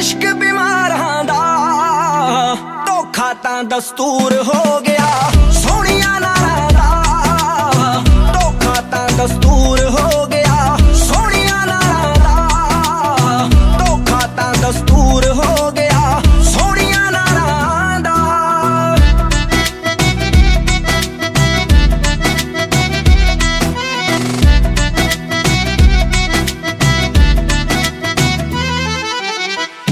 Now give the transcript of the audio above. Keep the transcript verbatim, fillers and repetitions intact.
इश्क बीमारां दा धोखा तां दस्तूर हो गया।